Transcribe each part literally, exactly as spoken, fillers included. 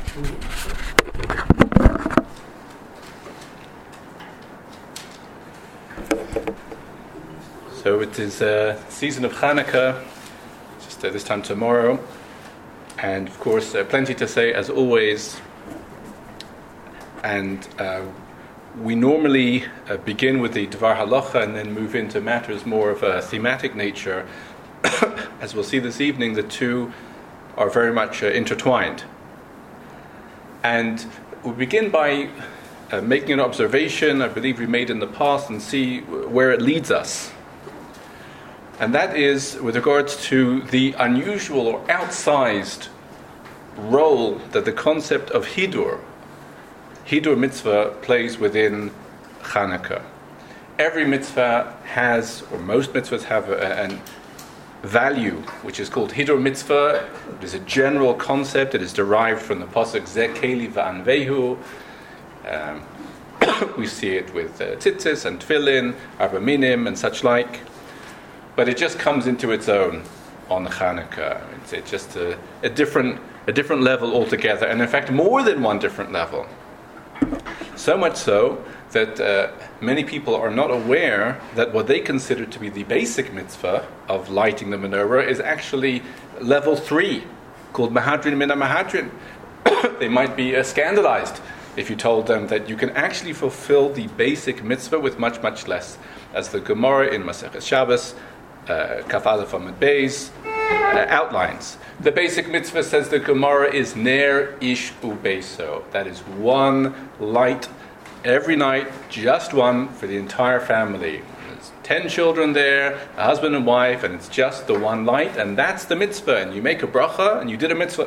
So it is a season of Hanukkah, just uh, this time tomorrow, and of course uh, plenty to say as always. And uh, we normally uh, begin with the Dvar Halacha and then move into matters more of a thematic nature. As we'll see this evening, the two are very much uh, intertwined. And we begin by uh, making an observation I believe we made in the past and see where it leads us. And that is with regards to the unusual or outsized role that the concept of Hidur, Hidur mitzvah, plays within Hanukkah. Every mitzvah has, or most mitzvahs have, a, a value which is called Hidur mitzvah. It is a general concept. It is derived from the pasuk Zeh Keli Va'anvehu. Um, we see it with uh, tzitzis and tefillin, arba minim, and such like. But it just comes into its own on Hanukkah. It's, it's just a, a different a different level altogether, and in fact more than one different level. So much so that uh, many people are not aware that what they consider to be the basic mitzvah of lighting the menorah is actually level three, called Mahadrin Mina Mahadrin. They might be uh, scandalized if you told them that you can actually fulfill the basic mitzvah with much, much less. As the Gemara in Maseches Shabbos, uh, Kaf Aleph Amud Beis, uh, outlines. The basic mitzvah, says the Gemara, is Ner Ish Ubeso. That is one light every night, just one for the entire family. There's ten children there, a husband and wife, and it's just the one light, and that's the mitzvah. And you make a bracha, and you did a mitzvah.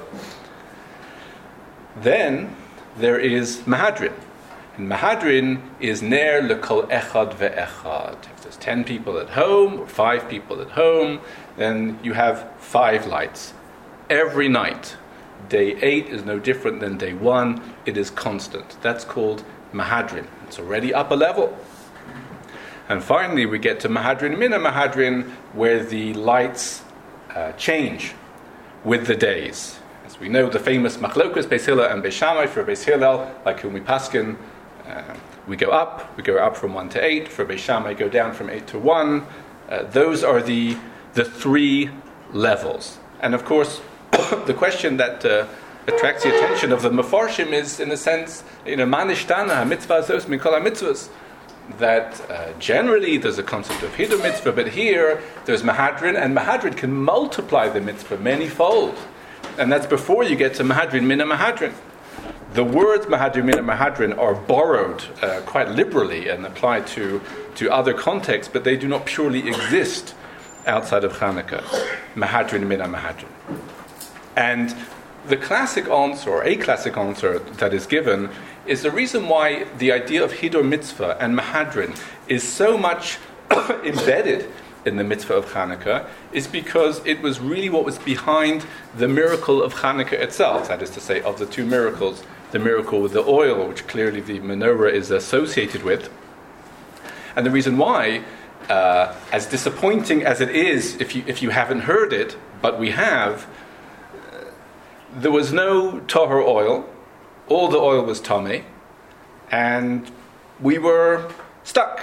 Then there is Mahadrin. And Mahadrin is Ner Lekol Echad Ve'echad. If there's ten people at home, or five people at home, then you have five lights. Every night. Day eight is no different than day one. It is constant. That's called Mahadrin. It's already up a level. And finally we get to Mahadrin Mina Mahadrin, where the lights uh, change with the days. As we know, the famous Machlokas, Beis Hillel and Beis Shammai. For Beis Hillel, like whom we paskin, uh, we go up. We go up from one to eight. For Beis Shammai, go down from eight to one. Uh, those are the the three levels. And of course, the question that uh, attracts the attention of the Mefarshim is, in a sense, you know, manishtana mitzvah zos mikol mitzvahs. That uh, generally there's a concept of Hidur mitzvah, but here there's Mahadrin, and Mahadrin can multiply the mitzvah many-fold. And that's before you get to Mahadrin Mina Mahadrin. The words Mahadrin Mina Mahadrin are borrowed uh, quite liberally and applied to, to other contexts, but they do not purely exist outside of Hanukkah. Mahadrin Mina Mahadrin. And the classic answer, or a classic answer that is given, is the reason why the idea of Hidur mitzvah and Mahadrin is so much embedded in the mitzvah of Hanukkah is because it was really what was behind the miracle of Hanukkah itself. That is to say, of the two miracles, the miracle with the oil, which clearly the menorah is associated with. And the reason why, uh, as disappointing as it is if you if you haven't heard it, but we have, uh, there was no tahor oil. All the oil was tameh, and we were stuck.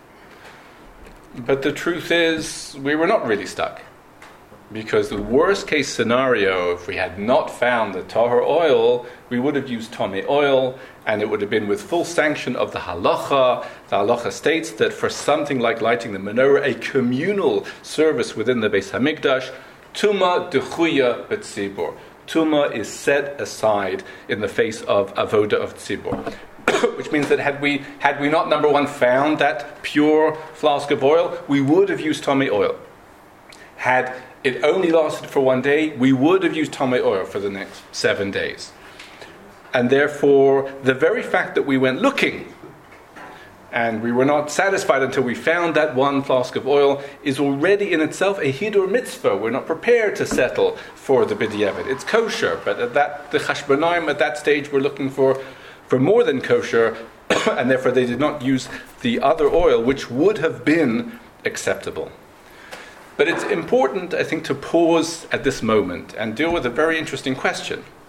But the truth is, we were not really stuck. Because the worst case scenario, if we had not found the tahor oil, we would have used tameh oil, and it would have been with full sanction of the halacha. The halacha states that for something like lighting the menorah, a communal service within the Beis Hamikdash, tuma dechuya b'tzibur. Tuma is set aside in the face of avoda of tzibur. Which means that had we had we not, number one, found that pure flask of oil, we would have used tameh oil. Had it only lasted for one day, we would have used tameh oil for the next seven days. And therefore, the very fact that we went looking and we were not satisfied until we found that one flask of oil is already in itself a hidur mitzvah. We're not prepared to settle for the b'diavad. It's kosher, but at that the chashbonaim at that stage were looking for for more than kosher, and therefore they did not use the other oil, which would have been acceptable. But it's important, I think, to pause at this moment and deal with a very interesting question,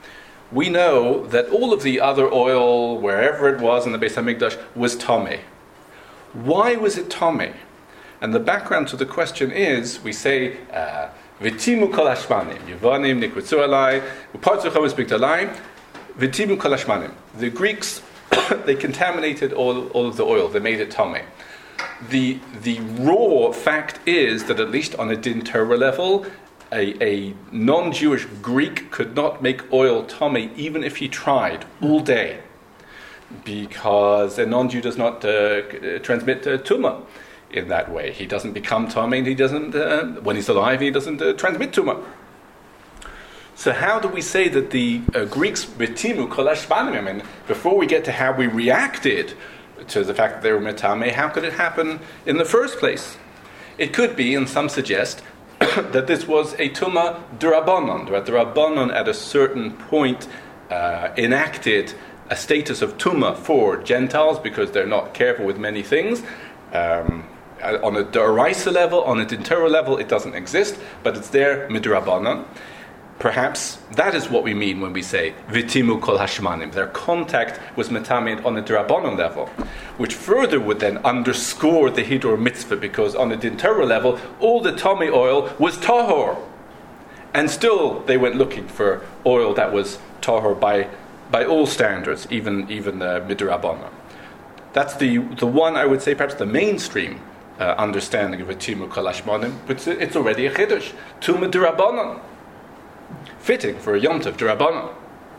we know that all of the other oil, wherever it was in the Beis Hamikdash, was tamei. Why was it tamei? And the background to the question is, we say, V'timu kol hashmanim, Yevanim nikvitzu alai, upartzu chametz bigdalai, v'timu kol hashmanim. The Greeks, they contaminated all, all of the oil, they made it tamei. The, the raw fact is that at least on a din Torah level, a, a non-Jewish Greek could not make oil tamei even if he tried all day, because a non-Jew does not uh, transmit uh, tumah in that way. He doesn't become tamei, and he doesn't, uh, when he's alive, he doesn't uh, transmit tumah. So how do we say that the uh, Greeks, betimu kol hashmanim, I mean, before we get to how we reacted to the fact that they were metamei, how could it happen in the first place? It could be, and some suggest, that this was a tumah d'Rabbanan, that the Rabbanan at a certain point uh, enacted a status of tumah for Gentiles because they're not careful with many things. Um, on a d'oraisa level, on a din Torah level, it doesn't exist, but it's there midrabanan. Perhaps that is what we mean when we say v'timu kol hashmanim. Their contact was metamed on a d'Rabbanan level, which further would then underscore the hidur mitzvah, because on a din Torah level, all the tamei oil was tahor, and still they went looking for oil that was tahor by by all standards, even even uh, midrabanan. That's the the one, I would say, perhaps the mainstream uh, understanding of v'timu kol hashmanim, but it's already a chiddush, tumah d'Rabbanan. Fitting for a Yom Tov d'Rabbanan.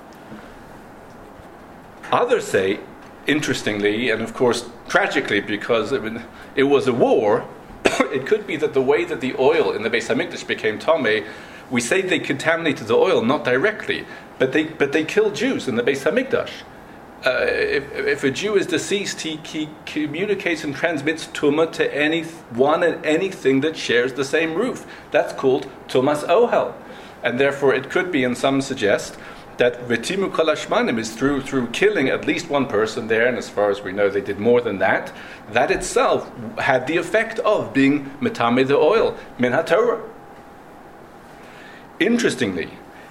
Others say, interestingly, and of course tragically, because I mean, it was a war, it could be that the way that the oil in the Beis Hamikdash became tamei, we say they contaminated the oil not directly, but they but they killed Jews in the Beis Hamikdash. Uh, if, if a Jew is deceased, he, he communicates and transmits tumah to anyone and anything that shares the same roof. That's called tumas ohel. And therefore it could be, and some suggest, that v'timu kol hashmanim is through through killing at least one person there, and as far as we know they did more than that, that itself had the effect of being metamei the oil, min haTorah. Interestingly,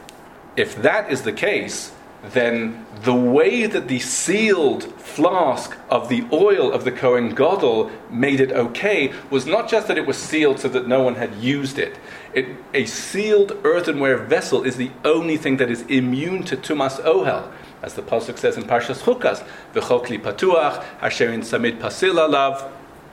if that is the case, then the way that the sealed flask of the oil of the Kohen Gadol made it okay was not just that it was sealed so that no one had used it. It, a sealed earthenware vessel is the only thing that is immune to tumas ohel, as the pasuk says in Parshas Chukas, "V'chokli patuach, asherin samid pasil alav."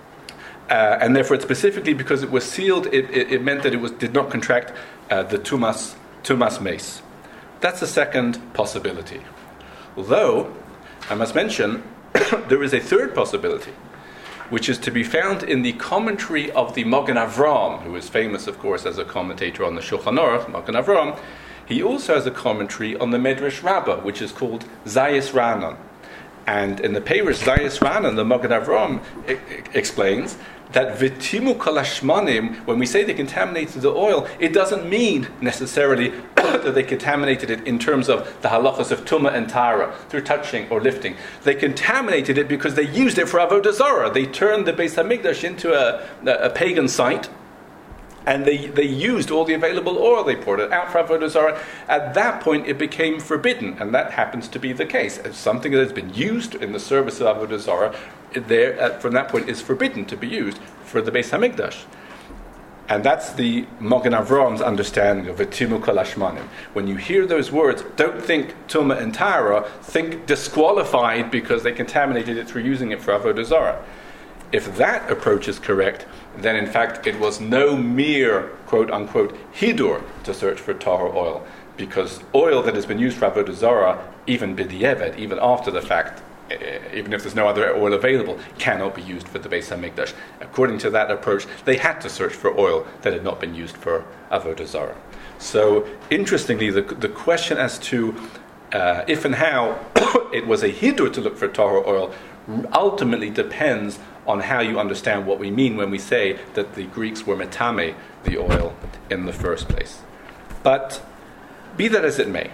Uh, and therefore, it's specifically because it was sealed, it, it, it meant that it was did not contract uh, the tumas tumas mace. That's the second possibility. Although, I must mention, there is a third possibility, which is to be found in the commentary of the Magen Avram, who is famous, of course, as a commentator on the Shulchan Aruch, Magen Avram. He also has a commentary on the Medrash Rabbah, which is called Zayis Ranan. And in the Peirush Zayis Ranan, the Magen Avram I- I- explains that v'timu kol hashmanim, when we say they contaminated the oil, it doesn't mean necessarily that they contaminated it in terms of the halachas of tumah and tara, through touching or lifting. They contaminated it because they used it for avodah zarah. They turned the Beis Hamikdash into a, a, a pagan site, and they, they used all the available oil. They poured it out for avodah zarah. At that point, it became forbidden, and that happens to be the case. It's something that has been used in the service of avodah zarah, there uh, from that point is forbidden to be used for the Beis Hamikdash. And that's the Magen Avram's understanding of v'timu kol hashmanim. When you hear those words, don't think tumah and tara, think disqualified because they contaminated it through using it for avodah zarah. If that approach is correct, then in fact it was no mere quote-unquote hidur to search for tahor oil, because oil that has been used for avodah zarah, even b'di'evet, even after the fact, even if there's no other oil available, cannot be used for the Beis Hamikdash. According to that approach, they had to search for oil that had not been used for avodah zarah. So, interestingly, the the question as to uh, if and how it was a hidur to look for tahor oil ultimately depends on how you understand what we mean when we say that the Greeks were metamei the oil in the first place. But be that as it may,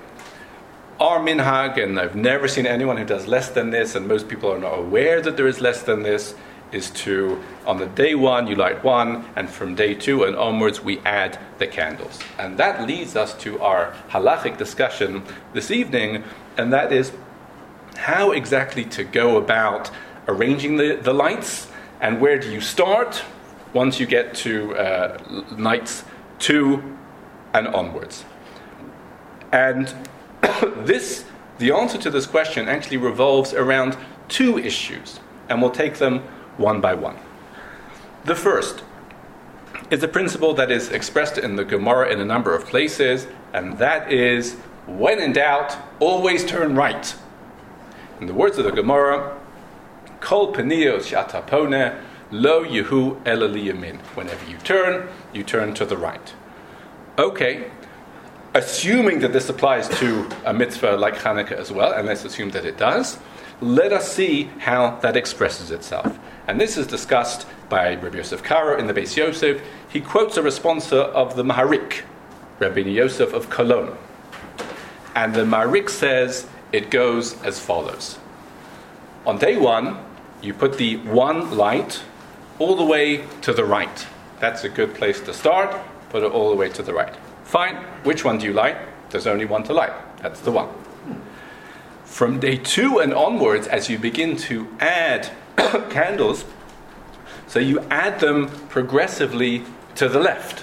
our minhag, and I've never seen anyone who does less than this, and most people are not aware that there is less than this, is to, on the day one, you light one, and from day two and onwards, we add the candles. And that leads us to our halachic discussion this evening, and that is how exactly to go about arranging the, the lights, and where do you start once you get to uh, nights two and onwards. And this, the answer to this question actually revolves around two issues, and we'll take them one by one. The first is a principle that is expressed in the Gemara in a number of places, and that is, when in doubt, always turn right. In the words of the Gemara, Kol peniyos shatapone lo yehu ela liyamin. Whenever you turn, you turn to the right. Okay, assuming that this applies to a mitzvah like Hanukkah as well, and let's assume that it does, let us see how that expresses itself. And this is discussed by Rabbi Yosef Karo in the Beis Yosef. He quotes a responsa of the Maharik, Rabbi Yosef of Cologne. And the Maharik says it goes as follows. On day one, you put the one light all the way to the right. That's a good place to start. Put it all the way to the right. Fine. Which one do you light? There's only one to light. That's the one. From day two and onwards, as you begin to add candles, so you add them progressively to the left.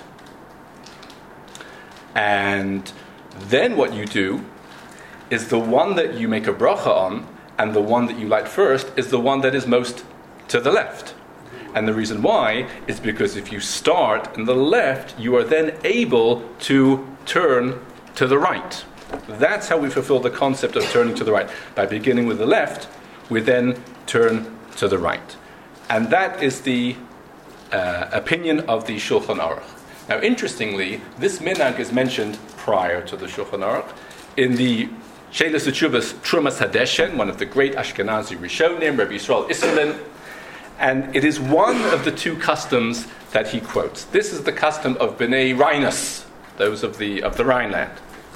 And then what you do is the one that you make a bracha on, and the one that you light first is the one that is most to the left. And the reason why is because if you start in the left, you are then able to turn to the right. That's how we fulfill the concept of turning to the right. By beginning with the left, we then turn to the right. And that is the uh, opinion of the Shulchan Aruch. Now, interestingly, this minhag is mentioned prior to the Shulchan Aruch in the Shelas Utshuvas Trumas Hadeshen, one of the great Ashkenazi Rishonim, Rabbi Yisrael Isserlin, and it is one of the two customs that he quotes. This is the custom of Bnei Rhinus, those of the of the Rhineland.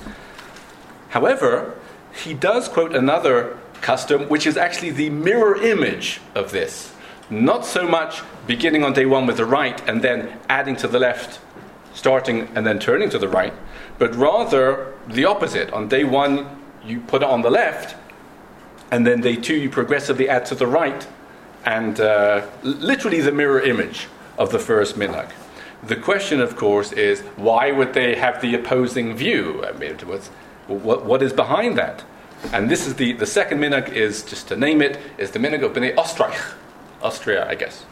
However, he does quote another custom, which is actually the mirror image of this. Not so much beginning on day one with the right and then adding to the left, starting and then turning to the right, but rather the opposite. On day one, you put it on the left, and then day two, you progressively add to the right, and uh, literally the mirror image of the first minhag. The question, of course, is why would they have the opposing view? I mean, what's, what, what is behind that? And this is the, the second minhag is, just to name it, is the minhag of Bnei Österreich, Austria, I guess.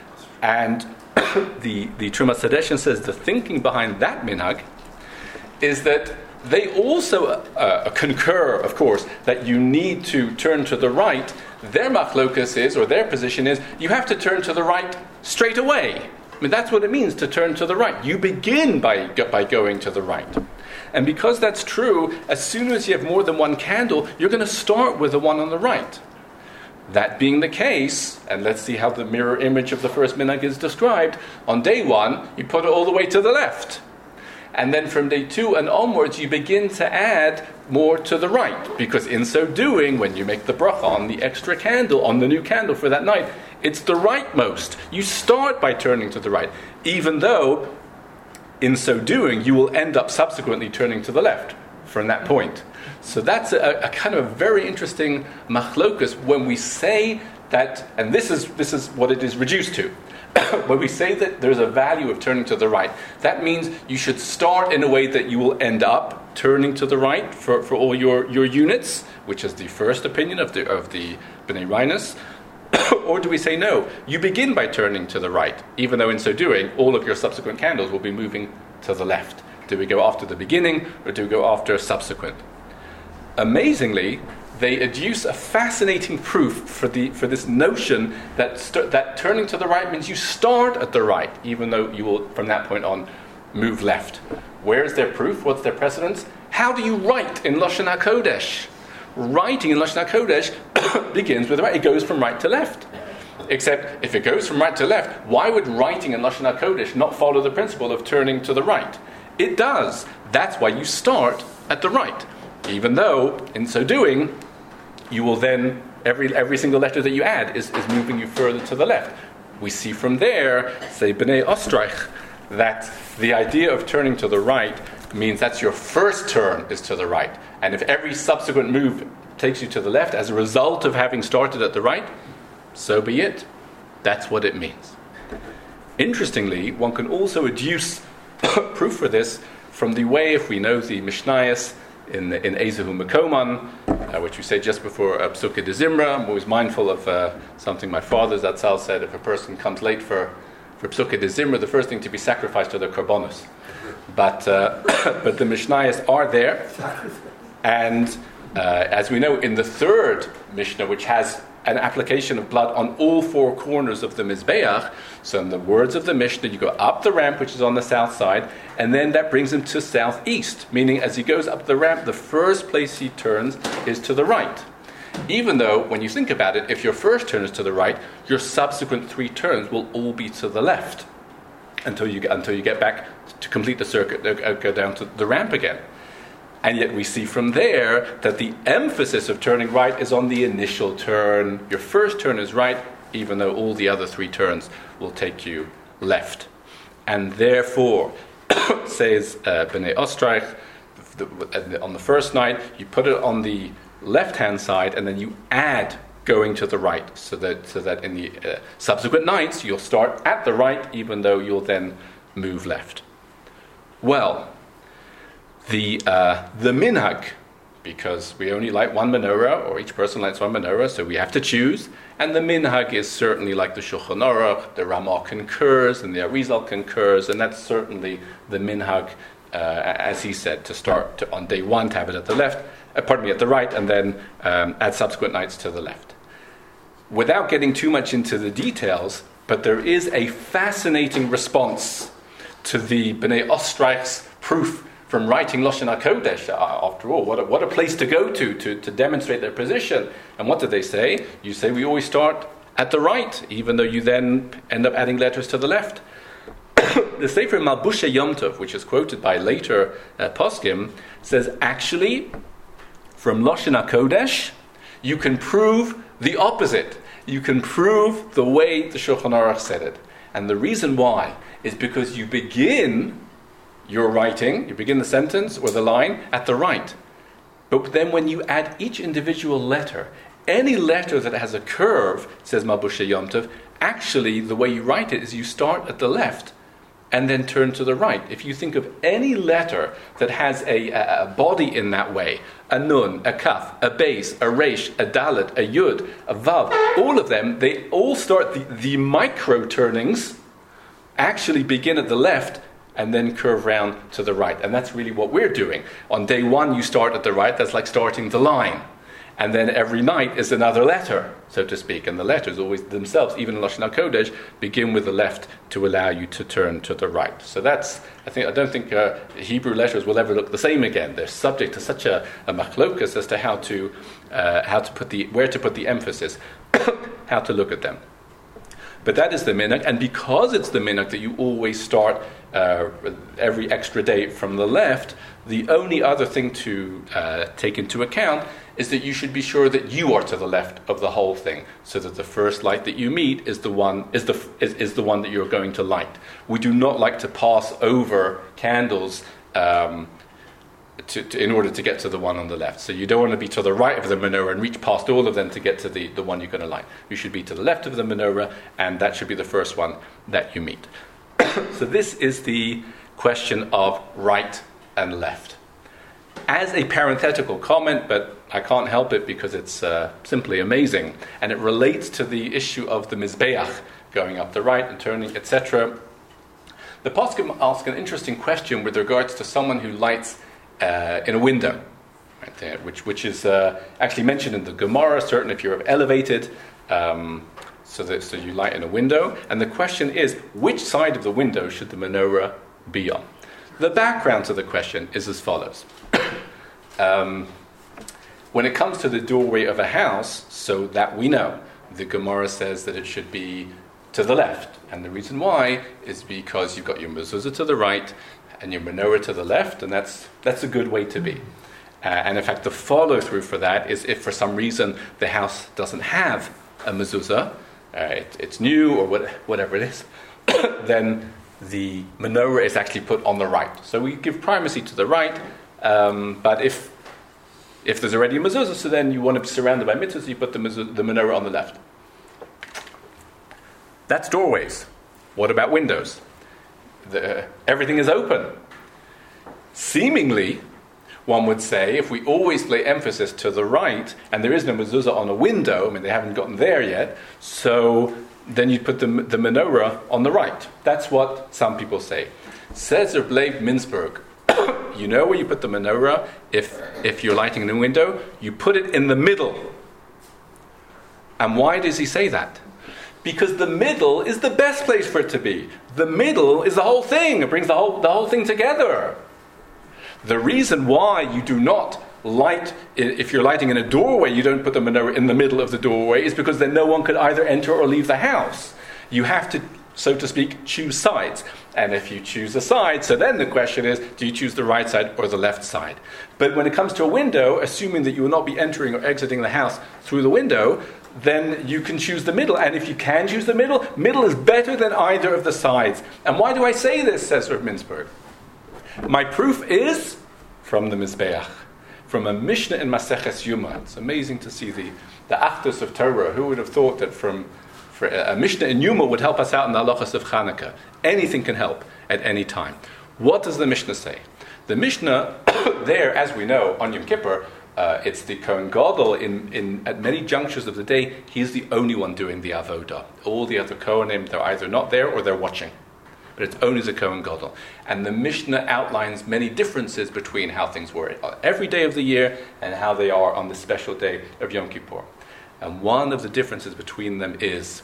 And the, the Trumas Hadeshen says the thinking behind that minhag is that they also uh, concur, of course, that you need to turn to the right. Their machlokas is, or their position is, you have to turn to the right straight away. I mean, that's what it means to turn to the right. You begin by by going to the right. And because that's true, as soon as you have more than one candle, you're going to start with the one on the right. That being the case, and let's see how the mirror image of the first minhag is described, on day one, you put it all the way to the left. And then from day two and onwards, you begin to add more to the right. Because in so doing, when you make the bracha on the extra candle, on the new candle for that night, it's the rightmost. You start by turning to the right. Even though, in so doing, you will end up subsequently turning to the left from that point. So that's a, a kind of very interesting machlokus when we say that, and this is this is what it is reduced to. When we say that there's a value of turning to the right, that means you should start in a way that you will end up turning to the right for, for all your, your units, which is the first opinion of the of the Bnei Rhinus. Or do we say no, you begin by turning to the right, even though in so doing, all of your subsequent candles will be moving to the left? Do we go after the beginning, or do we go after subsequent? Amazingly, they adduce a fascinating proof for the for this notion that st- that turning to the right means you start at the right, even though you will, from that point on, move left. Where is their proof? What's their precedence? How do you write in Lashon HaKodesh? Writing in Lashon HaKodesh begins with the right. It goes from right to left. Except, if it goes from right to left, why would writing in Lashon HaKodesh not follow the principle of turning to the right? It does. That's why you start at the right. Even though, in so doing, you will then, every every single letter that you add is, is moving you further to the left. we see from there, say Bnei Ostrach, that the idea of turning to the right means that's your first turn is to the right. And if every subsequent move takes you to the left as a result of having started at the right, so be it. That's what it means. Interestingly, one can also adduce proof for this from the way, if we know the Mishnayos in in Ezehu Mekoman, uh, which we say just before uh, Psukkah de Zimra. I'm always mindful of uh, something my father Zatzal said: if a person comes late for for Psukkah de Zimra, the first thing to be sacrificed are the korbanos. But uh, but the Mishnayos are there, and uh, as we know, in the third Mishnah, which has an application of blood on all four corners of the Mizbeach. So in the words of the Mishnah, you go up the ramp, which is on the south side, and then that brings him to southeast, meaning as he goes up the ramp, the first place he turns is to the right. Even though, when you think about it, if your first turn is to the right, your subsequent three turns will all be to the left until you get, until you get back to complete the circuit, uh, go down to the ramp again. And yet we see from there that the emphasis of turning right is on the initial turn. Your first turn is right, even though all the other three turns will take you left. And therefore, says uh, Bnei Ostrach, the, on the first night, you put it on the left-hand side, and then you add going to the right, so that so that in the uh, subsequent nights, you'll start at the right, even though you'll then move left. Well, The uh, the minhag, because we only light one menorah, or each person lights one menorah, so we have to choose. And the minhag is certainly like the Shulchan Aruch, the Ramah concurs, and the Arizal concurs, and that's certainly the minhag, uh, as he said, to start to, on day one to have it at the left, uh, pardon me, at the right, and then um, at subsequent nights to the left. Without getting too much into the details, but there is a fascinating response to the Bnei Ostrach's proof from writing Lashon HaKodesh. After all, what a, what a place to go to, to to demonstrate their position. And what do they say? You say we always start at the right, even though you then end up adding letters to the left. The Sefer Malbusha Yom Tov, which is quoted by later uh, poskim, says actually, from Lashon HaKodesh, you can prove the opposite. You can prove the way the Shulchan Aruch said it. And the reason why is because you begin your writing, you begin the sentence or the line at the right. But then when you add each individual letter, any letter that has a curve, says Malbusha Yom Tov, actually the way you write it is you start at the left and then turn to the right. If you think of any letter that has a, a, a body in that way, a nun, a kaf, a beis, a resh, a dalet, a yud, a vav, all of them, they all start, the, the micro turnings actually begin at the left and then curve round to the right. And that's really what we're doing. On day one, you start at the right. That's like starting the line. And then every night is another letter, so to speak. And the letters always themselves, even in Lashon HaKodesh, begin with the left to allow you to turn to the right. So that's, I think, I don't think uh, Hebrew letters will ever look the same again. They're subject to such a, a machlokas as to how to, uh, how to put the, where to put the emphasis, how to look at them. But that is the minhag, and because it's the minhag that you always start uh, every extra day from the left, the only other thing to uh, take into account is that you should be sure that you are to the left of the whole thing, so that the first light that you meet is the one is the is, is the one that you're going to light. We do not like to pass over candles Um, To, to, in order to get to the one on the left. So you don't want to be to the right of the menorah and reach past all of them to get to the, the one you're going to light. You should be to the left of the menorah, and that should be the first one that you meet. So this is the question of right and left. As a parenthetical comment, but I can't help it because it's uh, simply amazing, and it relates to the issue of the Mizbeach, going up the right and turning, et cetera. The poskim ask an interesting question with regards to someone who lights Uh, in a window, right there, which which is uh, actually mentioned in the Gemara, certainly if you're elevated, um, so that so you light in a window. And the question is, which side of the window should the menorah be on? The background to the question is as follows. um, when it comes to the doorway of a house, so that we know, the Gemara says that it should be to the left. And the reason why is because you've got your mezuzah to the right, and your menorah to the left, and that's that's a good way to be. Uh, and in fact, the follow-through for that is if for some reason the house doesn't have a mezuzah, uh, it, it's new or what, whatever it is, then the menorah is actually put on the right. So we give primacy to the right, um, but if if there's already a mezuzah, so then you want to be surrounded by mitzvahs, so you put the, mezuzah, the menorah on the left. That's doorways. What about windows? The, everything is open. Seemingly, one would say, if we always lay emphasis to the right, and there is no mezuzah on a window, I mean, they haven't gotten there yet, so then you'd put the, the menorah on the right. That's what some people say. Says Reb Leib Minzberg, you know where you put the menorah if, if you're lighting in a window? You put it in the middle. And why does he say that? Because the middle is the best place for it to be. The middle is the whole thing. It brings the whole, the whole thing together. The reason why you do not light, if you're lighting in a doorway, you don't put the menorah in the middle of the doorway, is because then no one could either enter or leave the house. You have to, so to speak, choose sides. And if you choose a side, so then the question is, do you choose the right side or the left side? But when it comes to a window, assuming that you will not be entering or exiting the house through the window, then you can choose the middle. And if you can choose the middle, middle is better than either of the sides. And why do I say this, says Rav Minzberg? My proof is from the Mizbeach, from a Mishnah in Maseches Yuma. It's amazing to see the, the Achdus of Torah. Who would have thought that from for a Mishnah in Yuma would help us out in the halachas of Chanukah? Anything can help at any time. What does the Mishnah say? The Mishnah there, as we know, on Yom Kippur, uh, it's the Kohen Gadol. In, in at many junctures of the day, he's the only one doing the avodah. All the other Kohanim, they're either not there or they're watching. But it's only the Kohen Gadol. And the Mishnah outlines many differences between how things were every day of the year and how they are on the special day of Yom Kippur. And one of the differences between them is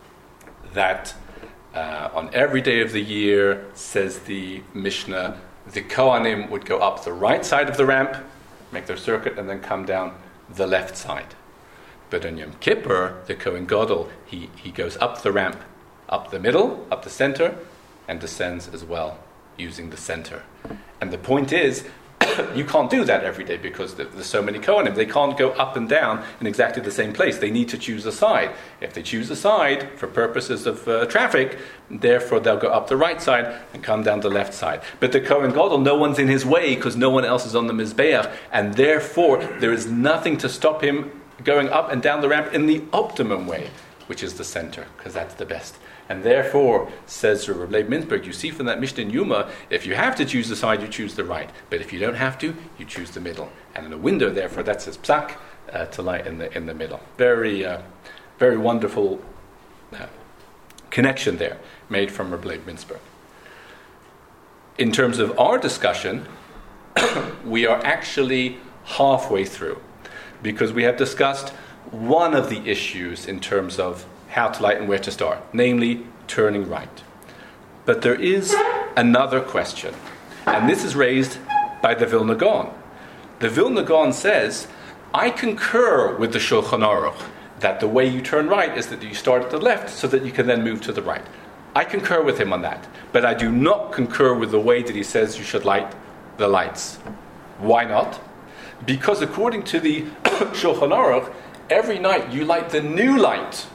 that uh, on every day of the year, says the Mishnah, the Kohanim would go up the right side of the ramp, make their circuit, and then come down the left side. But on Yom Kippur, the Kohen Gadol, he, he goes up the ramp, up the middle, up the center, and descends as well, using the center. And the point is, you can't do that every day because there's so many Kohanim. They can't go up and down in exactly the same place. They need to choose a side. If they choose a side for purposes of uh, traffic, therefore they'll go up the right side and come down the left side. But the Kohen Gadol, no one's in his way because no one else is on the Mizbeach, and therefore there is nothing to stop him going up and down the ramp in the optimum way, which is the center, because that's the best. And therefore, says Reb Leib Minzberg, you see from that Mishnah in Yuma, if you have to choose the side, you choose the right. But if you don't have to, you choose the middle. And in a window, therefore, that's his psak, uh, to light in the in the middle. Very, uh, very wonderful uh, connection there, made from Reb Leib Minzberg. In terms of our discussion, we are actually halfway through, because we have discussed one of the issues in terms of how to light and where to start, namely turning right. But there is another question, and this is raised by the Vilna Gaon. The Vilna Gaon says, I concur with the Shulchan Aruch that the way you turn right is that you start at the left so that you can then move to the right. I concur with him on that, but I do not concur with the way that he says you should light the lights. Why not? Because according to the Shulchan Aruch, every night you light the new light.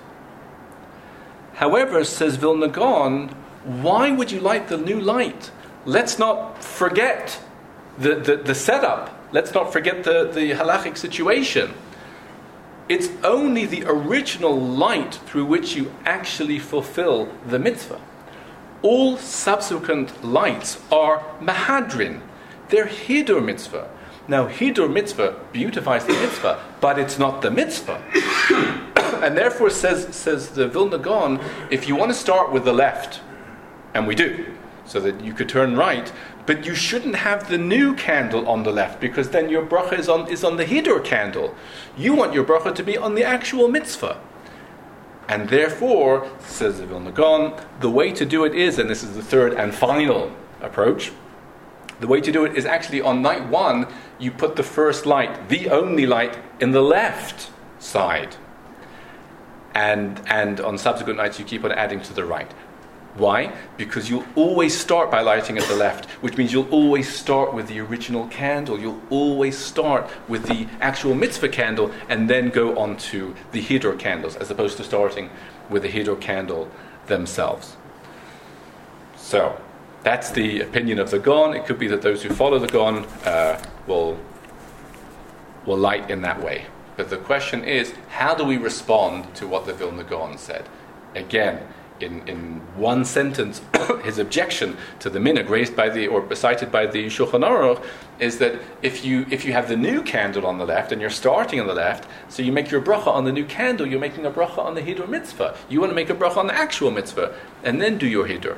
However, says Vilna Gaon, why would you light the new light? Let's not forget the, the, the setup. Let's not forget the, the halachic situation. It's only the original light through which you actually fulfill the mitzvah. All subsequent lights are mahadrin. They're hidur mitzvah. Now, hidur mitzvah beautifies the mitzvah, but it's not the mitzvah. And therefore, says says the Vilna Gaon, if you want to start with the left, and we do, so that you could turn right, but you shouldn't have the new candle on the left, because then your bracha is on is on the hidur candle. You want your bracha to be on the actual mitzvah. And therefore, says the Vilna Gaon, the way to do it is, and this is the third and final approach, the way to do it is actually on night one, you put the first light, the only light, in the left side. And and on subsequent nights you keep on adding to the right. Why? Because you'll always start by lighting at the left, which means you'll always start with the original candle. You'll always start with the actual mitzvah candle and then go on to the Hidur candles, as opposed to starting with the Hidur candle themselves. So, that's the opinion of the Gaon. It could be that those who follow the Gaon uh, will, will light in that way. But the question is, how do we respond to what the Vilna Gaon said? Again, In, in one sentence, his objection to the minhag raised by the or cited by the Shulchan Aruch is that if you if you have the new candle on the left and you're starting on the left, so you make your bracha on the new candle, you're making a bracha on the hidur mitzvah. You want to make a bracha on the actual mitzvah and then do your hidur.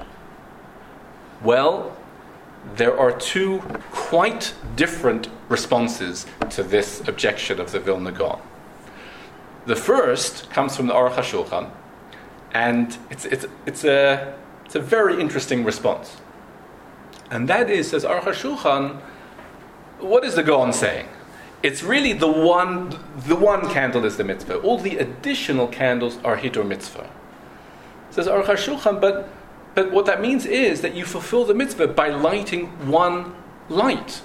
Well, there are two quite different responses to this objection of the Vilna Gaon. The first comes from the Aruch HaShulchan. And it's it's it's a it's a very interesting response, and that is, says Aruch HaShulchan, what is the Gaon saying? It's really the one the one candle is the mitzvah. All the additional candles are hidur mitzvah. Says Aruch HaShulchan, but but what that means is that you fulfill the mitzvah by lighting one light.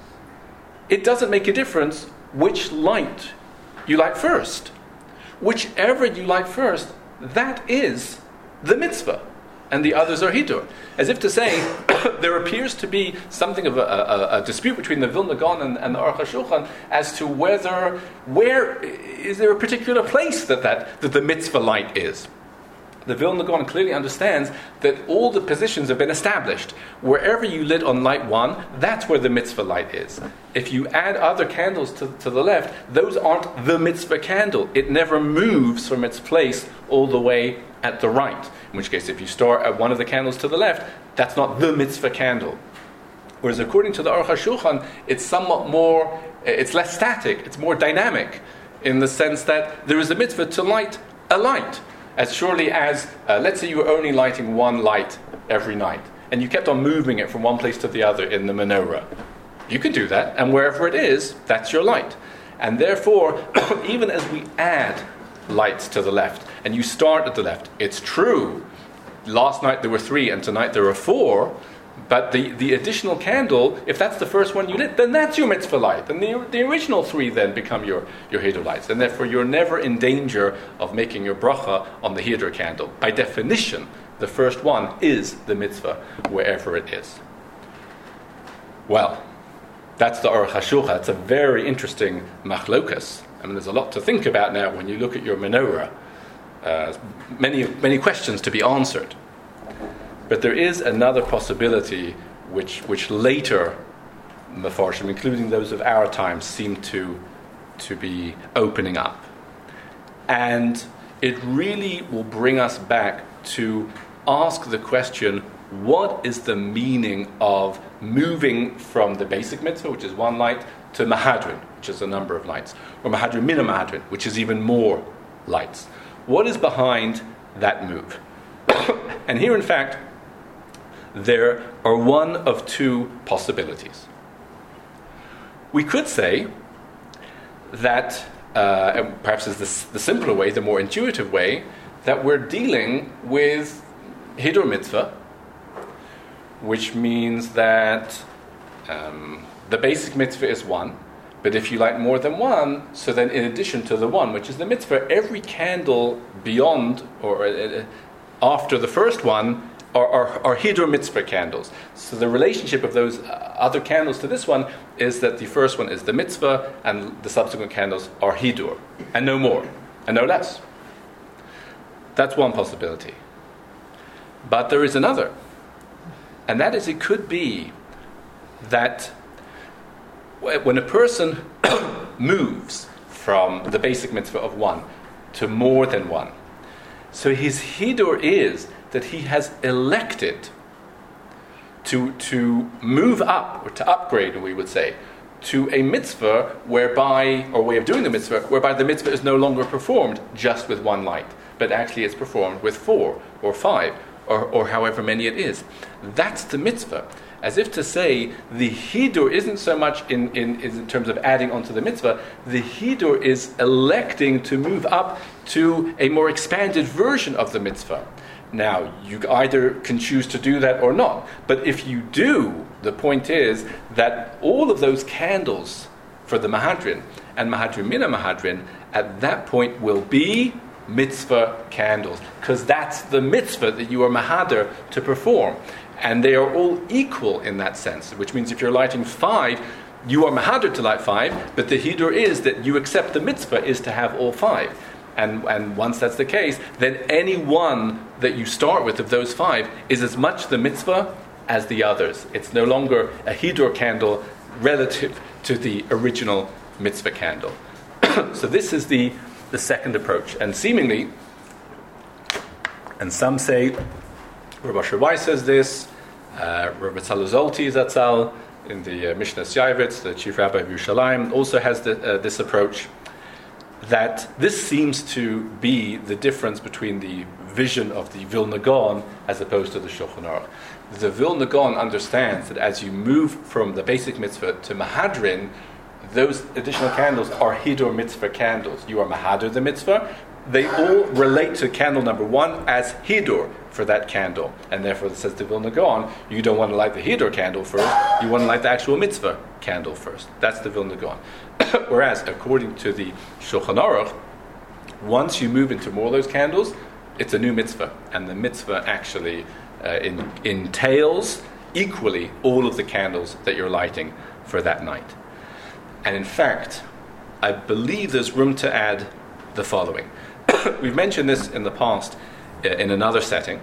It doesn't make a difference which light you light first. Whichever you light first, that is the mitzvah, and the others are hidur. As if to say, there appears to be something of a, a, a dispute between the Vilna Gaon and, and the Aruch HaShulchan as to whether, where is there a particular place that, that, that the mitzvah light is. The Vilna Gaon clearly understands that all the positions have been established. Wherever you lit on light one, that's where the mitzvah light is. If you add other candles to, to the left, those aren't the mitzvah candle. It never moves from its place all the way at the right. In which case, if you start at one of the candles to the left, that's not the mitzvah candle. Whereas according to the Aruch HaShulchan, it's somewhat more, it's less static, it's more dynamic, in the sense that there is a mitzvah to light a light. As surely as, uh, let's say you were only lighting one light every night, and you kept on moving it from one place to the other in the menorah. You can do that, and wherever it is, that's your light. And therefore, even as we add lights to the left, and you start at the left, it's true, last night there were three, and tonight there are four, but the, the additional candle, if that's the first one you lit, then that's your mitzvah light. And the, the original three then become your, your hidur lights. And therefore you're never in danger of making your bracha on the hidur candle. By definition, the first one is the mitzvah, wherever it is. Well, that's the Aruch HaShulchan. It's a very interesting machlokas. I mean, there's a lot to think about now when you look at your menorah. Uh, many, many questions to be answered. But there is another possibility which which later Mefarshim, including those of our time, seem to, to be opening up. And it really will bring us back to ask the question, what is the meaning of moving from the basic mitzvah, which is one light, to Mahadrin, which is a number of lights, or Mahadrin Mina Mahadrin, which is even more lights? What is behind that move? And here, in fact, there are one of two possibilities. We could say that, uh, and perhaps is the, the simpler way, the more intuitive way, that we're dealing with hidur mitzvah, which means that um, the basic mitzvah is one, but if you light more than one, so then in addition to the one, which is the mitzvah, every candle beyond or uh, after the first one Are, are, are hidur mitzvah candles. So the relationship of those other candles to this one is that the first one is the mitzvah and the subsequent candles are hidur, and no more, and no less. That's one possibility. But there is another, and that is, it could be that when a person moves from the basic mitzvah of one to more than one, so his hidur is that he has elected to to move up, or to upgrade, we would say, to a mitzvah whereby, or way of doing the mitzvah, whereby the mitzvah is no longer performed just with one light, but actually it's performed with four, or five, or, or however many it is. That's the mitzvah. As if to say, the hidur isn't so much in, in, in terms of adding onto the mitzvah, the hidur is electing to move up to a more expanded version of the mitzvah. Now, you either can choose to do that or not. But if you do, the point is that all of those candles for the Mahadrin and Mahadrin Mina Mahadrin at that point will be mitzvah candles, because that's the mitzvah that you are Mahader to perform. And they are all equal in that sense, which means if you're lighting five, you are Mahader to light five, but the Hidur is that you accept the mitzvah is to have all five. And, and once that's the case, then any one that you start with of those five is as much the mitzvah as the others. It's no longer a Hidur candle relative to the original mitzvah candle. So this is the, the second approach. And seemingly, and some say, Rabbi Shavai says this, uh, Rabbi Tzal Zolti Zatzal, in the uh, Mishnah Yavitz, the chief rabbi of Yerushalayim, also has the, uh, this approach, that this seems to be the difference between the vision of the Vilna Gaon as opposed to the Shulchan Aruch. The Vilna Gaon understands that as you move from the basic mitzvah to Mahadrin, those additional candles are Hidur mitzvah candles. You are Mahader the mitzvah. They all relate to candle number one as Hidur for that candle. And therefore, it says to Vilna Gaon, you don't want to light the Hidur candle first, you want to light the actual mitzvah candle first. That's the Vilna Gaon. Whereas, according to the Shulchan Aruch, once you move into more of those candles, it's a new mitzvah. And the mitzvah actually uh, in, entails equally all of the candles that you're lighting for that night. And in fact, I believe there's room to add the following. We've mentioned this in the past uh, in another setting.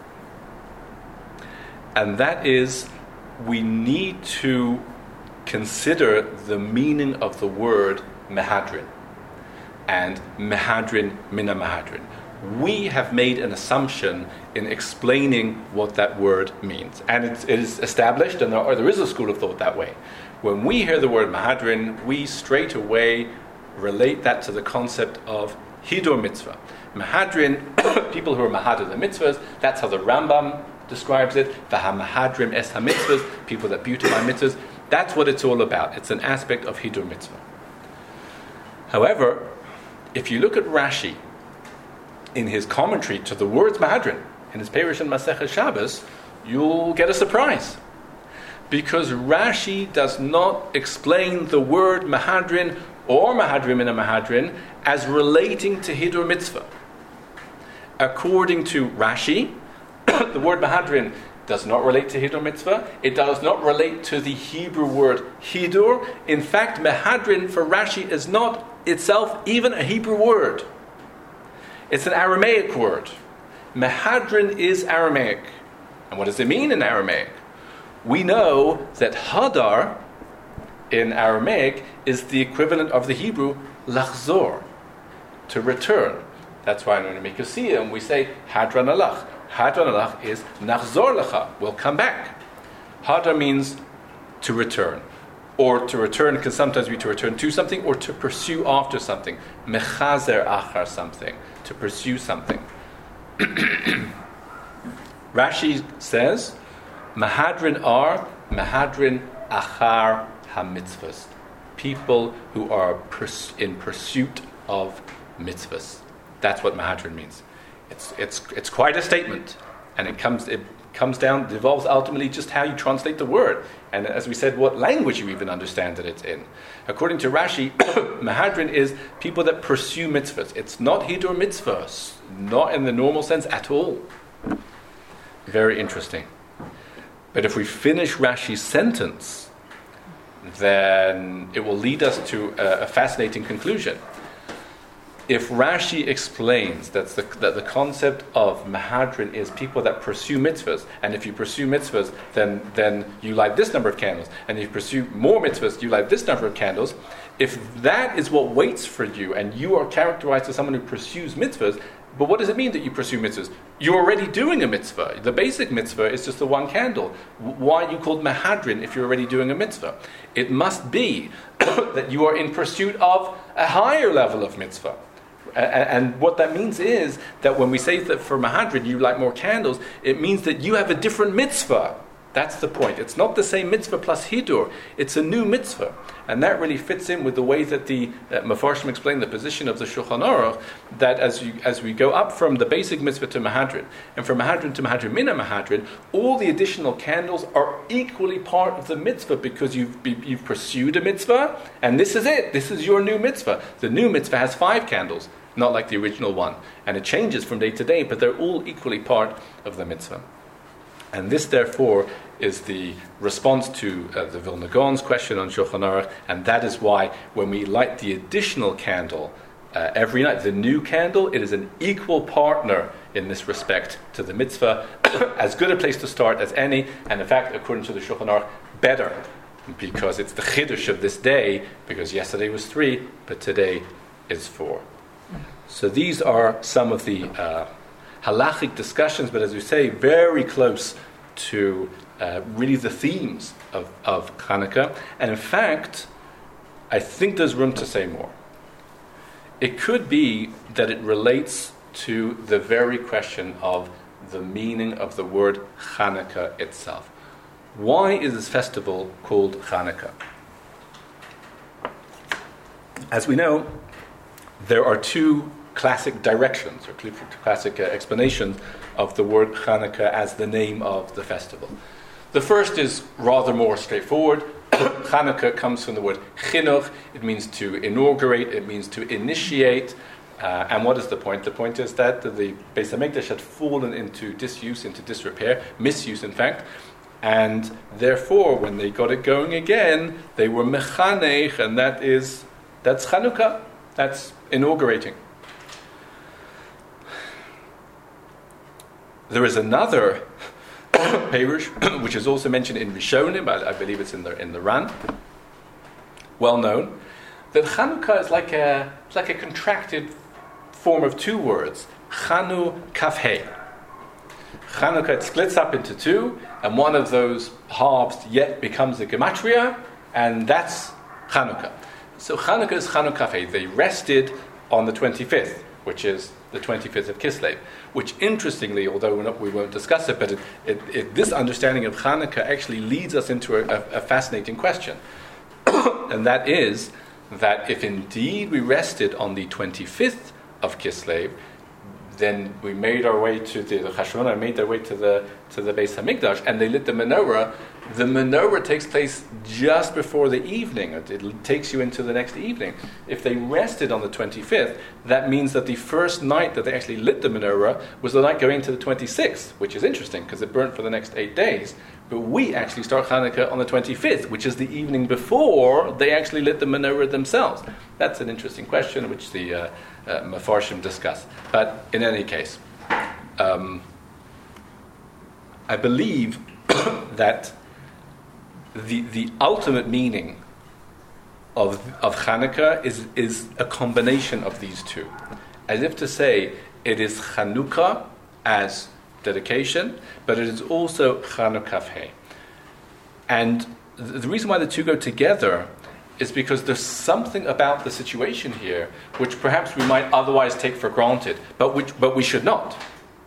And that is, we need to consider the meaning of the word Mehadrin and Mehadrin Mina Mahadrin. We have made an assumption in explaining what that word means. And it's, it is established, and there, are, there is a school of thought that way. When we hear the word Mahadrin, we straight away relate that to the concept of Hidur mitzvah. Mahadrin, people who are Mahader the mitzvahs, that's how the Rambam describes it. Vaha Mahadrim es ha-mitzvahs, people that beautify mitzvahs. That's what it's all about. It's an aspect of Hidur mitzvah. However, if you look at Rashi, in his commentary to the words Mahadrin, in his Perush and Masechet Shabbos, you'll get a surprise. Because Rashi does not explain the word Mahadrin or Mahadrim in a Mahadrin as relating to Hidur mitzvah. According to Rashi, the word Mahadrin does not relate to Hidur mitzvah. It does not relate to the Hebrew word Hidur. In fact, Mahadrin for Rashi is not itself even a Hebrew word. It's an Aramaic word. Mahadrin is Aramaic. And what does it mean in Aramaic? We know that Hadar in Aramaic is the equivalent of the Hebrew lachzor, to return. That's why in the Mikosiyim we say Hadran alach. Hadran alach is nachzor lecha, we'll come back. Hadar means to return. Or to return can sometimes be to return to something or to pursue after something. Mechazer achar something, to pursue something. Rashi says, Mahadrin are Mahadrin achar ha-mitzvahs, people who are pers- in pursuit of mitzvahs. That's what Mahadrin means. It's it's it's quite a statement, and it comes it comes down, devolves ultimately just how you translate the word, and as we said, what language you even understand that it's in. According to Rashi, Mahadrin is people that pursue mitzvahs. It's not Hidur mitzvahs, not in the normal sense at all. Very interesting. But if we finish Rashi's sentence, then it will lead us to a, a fascinating conclusion. If Rashi explains that's the, that the concept of Mahadrin is people that pursue mitzvahs, and if you pursue mitzvahs, then, then you light this number of candles, and if you pursue more mitzvahs, you light this number of candles, if that is what waits for you, and you are characterized as someone who pursues mitzvahs, but what does it mean that you pursue mitzvahs? You're already doing a mitzvah. The basic mitzvah is just the one candle. Why are you called Mahadrin if you're already doing a mitzvah? It must be that you are in pursuit of a higher level of mitzvah. And what that means is that when we say that for Mahadrin you light more candles, it means that you have a different mitzvah That's the point. It's not the same mitzvah plus hidur. It's a new mitzvah. And that really fits in with the way that the uh, Mefarshim explain the position of the Shulchan Aruch, that as you, as we go up from the basic mitzvah to Mahadrin, and from Mahadrin to Mahadrin Mina Mahadrin, all the additional candles are equally part of the mitzvah, because you've, you've pursued a mitzvah, and this is it. This is your new mitzvah. The new mitzvah has five candles, not like the original one. And it changes from day to day, but they're all equally part of the mitzvah. And this, therefore, is the response to uh, the Vilna Gaon's question on Shulchan Aruch, and that is why when we light the additional candle uh, every night, the new candle, it is an equal partner in this respect to the mitzvah, as good a place to start as any, and in fact, according to the Shulchan Aruch, better, because it's the chiddush of this day, because yesterday was three, but today is four. So these are some of the uh, halachic discussions, but as we say, very close to uh, really the themes of, of Hanukkah. And in fact, I think there's room to say more. It could be that it relates to the very question of the meaning of the word Hanukkah itself. Why is this festival called Hanukkah? As we know, there are two classic directions, or classic uh, explanations of the word Hanukkah as the name of the festival. The first is rather more straightforward. Hanukkah comes from the word chinuch. It means to inaugurate, it means to initiate. Uh, and what is the point? The point is that the Beis HaMikdash had fallen into disuse, into disrepair, misuse in fact, and therefore when they got it going again, they were mechanech, and that is, that's Hanukkah, that's inaugurating. There is another Perush, which is also mentioned in Rishonim, I, I believe it's in the in the Ran, well known, that Chanukah is like a it's like a contracted form of two words, Chanu Kafhei. Chanukah, it splits up into two, and one of those halves yet becomes a gematria, and that's Chanukah. So Chanukah is Chanu Kafhei. They rested on the twenty-fifth, which is the twenty-fifth of Kislev, which interestingly, although we're not, we won't discuss it, but it, it, it, this understanding of Hanukkah actually leads us into a, a, a fascinating question. And that is that if indeed we rested on the twenty-fifth of Kislev, then we made our way to the, the Chashmonah made their way to the to the Beis HaMikdash, and they lit the menorah. The menorah takes place just before the evening. It, it takes you into the next evening. If they rested on the twenty-fifth, that means that the first night that they actually lit the menorah was the night going to the twenty-sixth, which is interesting because it burnt for the next eight days. But we actually start Hanukkah on the twenty-fifth, which is the evening before they actually lit the menorah themselves. That's an interesting question, which the uh, uh, Mefarshim discuss. But in any case, um, I believe that the the ultimate meaning of of Hanukkah is is a combination of these two, as if to say it is Chanukah as dedication, but it is also Chanukah Hey. And the reason why the two go together is because there's something about the situation here which perhaps we might otherwise take for granted, but which but we should not.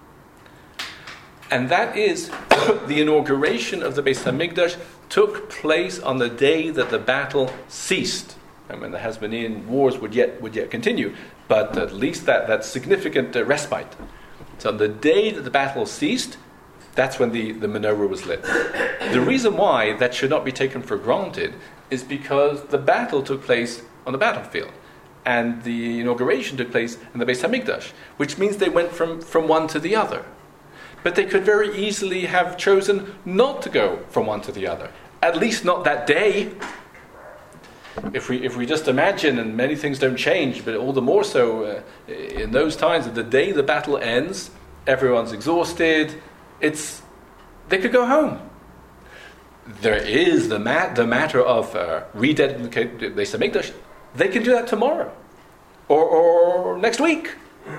And that is the inauguration of the Beis HaMikdash took place on the day that the battle ceased. And when the Hasmonean wars would yet would yet continue, but at least that, that significant uh, respite. So on the day that the battle ceased, that's when the, the menorah was lit. The reason why that should not be taken for granted is because the battle took place on the battlefield, and the inauguration took place in the Beis HaMikdash, which means they went from, from one to the other. But they could very easily have chosen not to go from one to the other, at least not that day. If we if we just imagine, and many things don't change, but all the more so uh, in those times, that the day the battle ends, everyone's exhausted, it's they could go home. There is the mat, the matter of uh, rededicating the Beis HaMikdash. They can do that tomorrow, or or next week.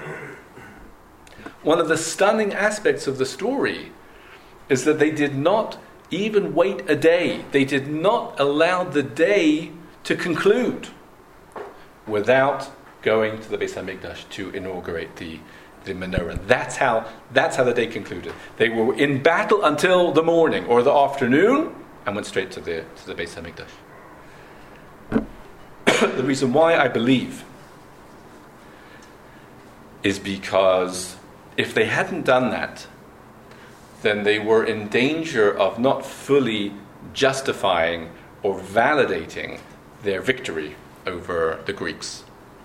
One of the stunning aspects of the story is that they did not even wait a day. They did not allow the day to conclude without going to the Beis HaMikdash to inaugurate the the menorah. That's how, that's how the day concluded. They were in battle until the morning or the afternoon and went straight to the, to the Beis HaMikdash. The reason why I believe is because if they hadn't done that, then they were in danger of not fully justifying or validating their victory over the Greeks.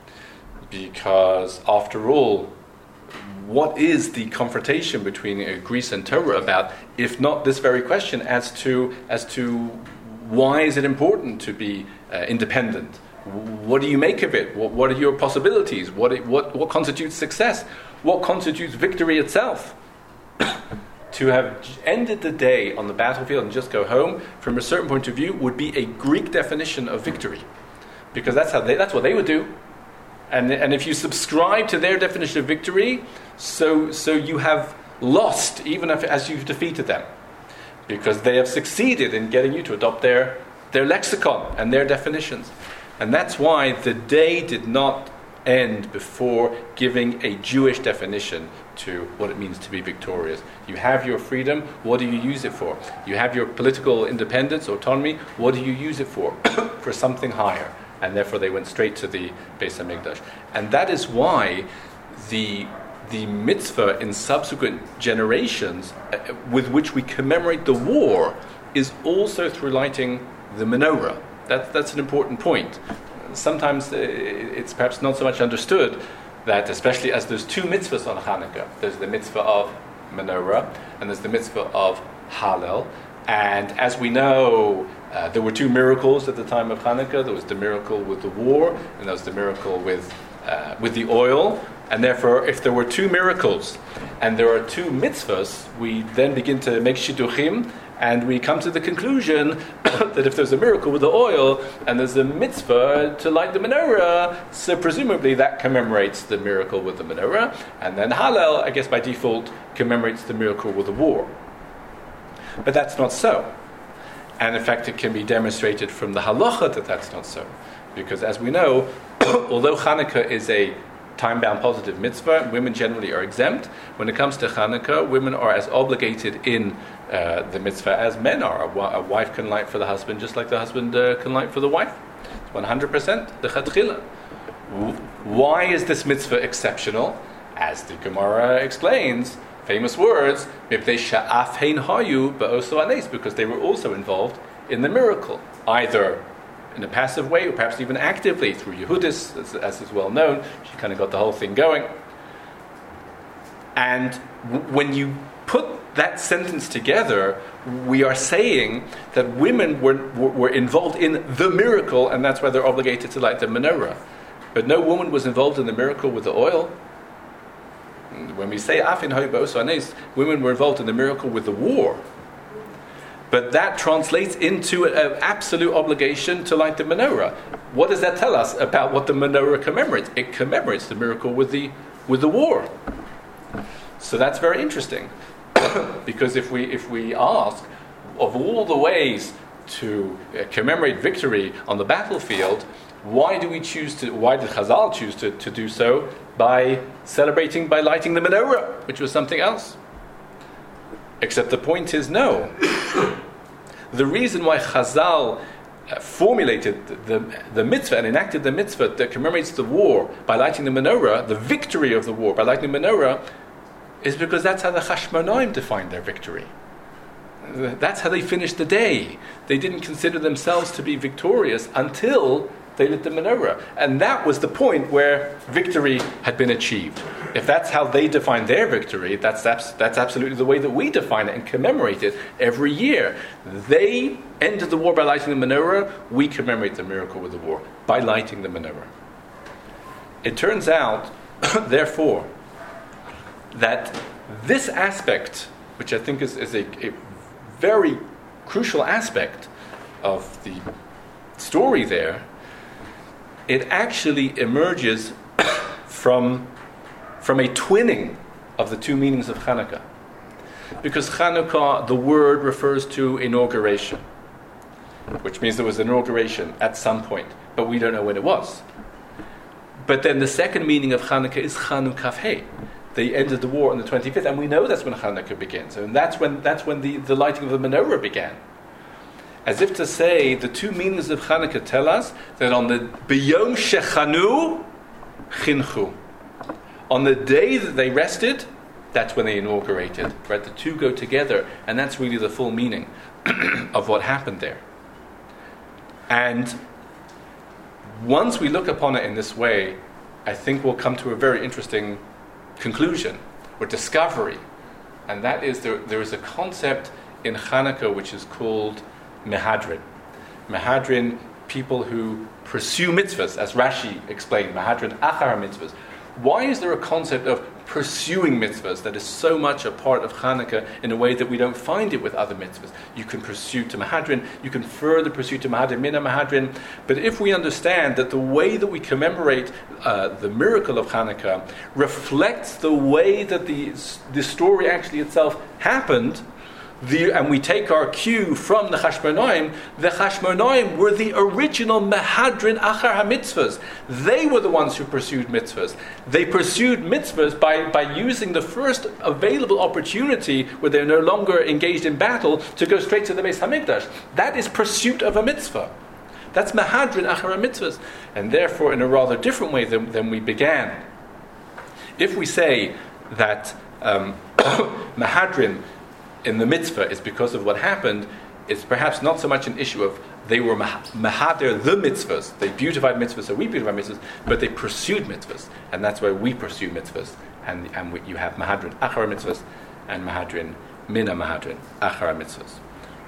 Because after all, what is the confrontation between uh, Greece and Torah about, if not this very question as to as to why is it important to be uh, independent? What do you make of it? What, what are your possibilities? What, what, what constitutes success? What constitutes victory itself? To have ended the day on the battlefield and just go home, from a certain point of view, would be a Greek definition of victory. Because that's how they, that's what they would do. And, and if you subscribe to their definition of victory, so, so you have lost, even if, as you've defeated them. Because they have succeeded in getting you to adopt their, their lexicon and their definitions. And that's why the day did not end before giving a Jewish definition to what it means to be victorious. You have your freedom, what do you use it for? You have your political independence, autonomy, what do you use it for? For something higher. And therefore they went straight to the Beis HaMikdash. And that is why the the mitzvah in subsequent generations uh, with which we commemorate the war is also through lighting the menorah. That, that's an important point. Sometimes uh, it's perhaps not so much understood that, especially as there's two mitzvahs on Hanukkah. There's the mitzvah of menorah and there's the mitzvah of Hallel. And as we know, uh, there were two miracles at the time of Hanukkah. There was the miracle with the war and there was the miracle with, uh, with the oil. And therefore, if there were two miracles and there are two mitzvahs, we then begin to make shidduchim. And we come to the conclusion that if there's a miracle with the oil and there's a mitzvah to light the menorah, so presumably that commemorates the miracle with the menorah. And then Hallel, I guess by default, commemorates the miracle with the war. But that's not so. And in fact, it can be demonstrated from the halacha that that's not so. Because as we know, although Hanukkah is a time-bound positive mitzvah, women generally are exempt. When it comes to Hanukkah, women are as obligated in uh, the mitzvah as men are. A, wa- a wife can light for the husband just like the husband uh, can light for the wife. It's one hundred percent the chatchila. Why is this mitzvah exceptional? As the Gemara explains, famous words, because they were also involved in the miracle, either in a passive way, or perhaps even actively through Yehudis, as, as is well known. She kind of got the whole thing going. And w- when you put that sentence together, we are saying that women were, were, were involved in the miracle, and that's why they're obligated to light the menorah. But no woman was involved in the miracle with the oil. And when we say Afin Hoybos Anes, women were involved in the miracle with the war. But that translates into an absolute obligation to light the menorah. What does that tell us about what the menorah commemorates? It commemorates the miracle with the with the war. So that's very interesting, because if we if we ask, of all the ways to uh, commemorate victory on the battlefield, why do we choose to? Why did Chazal choose to, to do so by celebrating by lighting the menorah, which was something else? Except the point is no. The reason why Chazal uh, formulated the, the, the mitzvah and enacted the mitzvah that commemorates the war by lighting the menorah, the victory of the war by lighting the menorah, is because that's how the Chashmonaim defined their victory. That's how they finished the day. They didn't consider themselves to be victorious until they lit the menorah. And that was the point where victory had been achieved. If that's how they defined their victory, that's, that's, that's absolutely the way that we define it and commemorate it every year. They ended the war by lighting the menorah. We commemorate the miracle with the war by lighting the menorah. It turns out, therefore, that this aspect, which I think is, is a, a very crucial aspect of the story there, it actually emerges from, from a twinning of the two meanings of Hanukkah. Because Hanukkah, the word refers to inauguration, which means there was an inauguration at some point, but we don't know when it was. But then the second meaning of Hanukkah is Chanukah Hey. they ended the war on the twenty-fifth, and we know that's when Hanukkah begins, and that's when that's when the, the lighting of the menorah began. As if to say, the two meanings of Hanukkah tell us that on the B'yom Shechanu Chinchu, on the day that they rested, that's when they inaugurated. Right, the two go together, and that's really the full meaning of what happened there. And once we look upon it in this way, I think we'll come to a very interesting conclusion or discovery, and that is there, there is a concept in Hanukkah which is called Mehadrin. Mehadrin, people who pursue mitzvahs, as Rashi explained, Mehadrin achar mitzvahs. Why is there a concept of pursuing mitzvahs that is so much a part of Hanukkah in a way that we don't find it with other mitzvahs? You can pursue to Mehadrin, you can further pursue to Mehadrin, Mina Mehadrin, but if we understand that the way that we commemorate uh, the miracle of Hanukkah reflects the way that the, the story actually itself happened, The, and we take our cue from the Chashmonaim, the Chashmonaim were the original Mehadrin Achar HaMitzvahs. They were the ones who pursued mitzvahs. They pursued mitzvahs by, by using the first available opportunity where they're no longer engaged in battle to go straight to the Beis HaMikdash. That is pursuit of a mitzvah. That's Mehadrin Achar HaMitzvahs. And therefore, in a rather different way than, than we began. If we say that um, Mehadrin in the mitzvah is because of what happened, it's perhaps not so much an issue of they were mahader the mitzvahs, they beautified mitzvahs, so we beautify mitzvahs, but they pursued mitzvahs, and that's why we pursue mitzvahs, and and we, you have mahadrin achara mitzvahs and mahadrin mina mahadrin achara mitzvahs.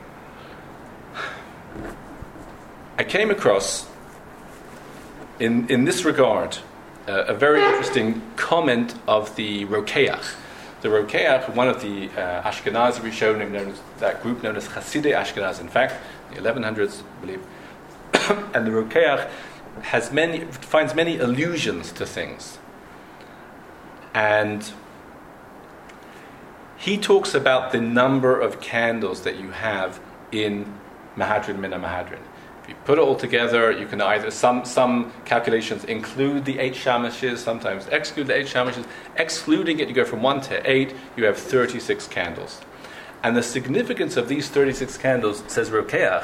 I came across in in this regard uh, a very interesting comment of the Rokeach. The Rokeach, one of the uh, Ashkenazi Rishonim, known as that group known as Hasidei Ashkenaz, in fact, the eleven hundreds, I believe. And the Rokeach has many finds many allusions to things, and he talks about the number of candles that you have in Mehadrin Mina Mehadrin. If you put it all together, you can either, some some calculations include the eight shamishes, sometimes exclude the eight shamishes. Excluding it, you go from one to eight, you have thirty-six candles. And the significance of these thirty-six candles, says Rokeach,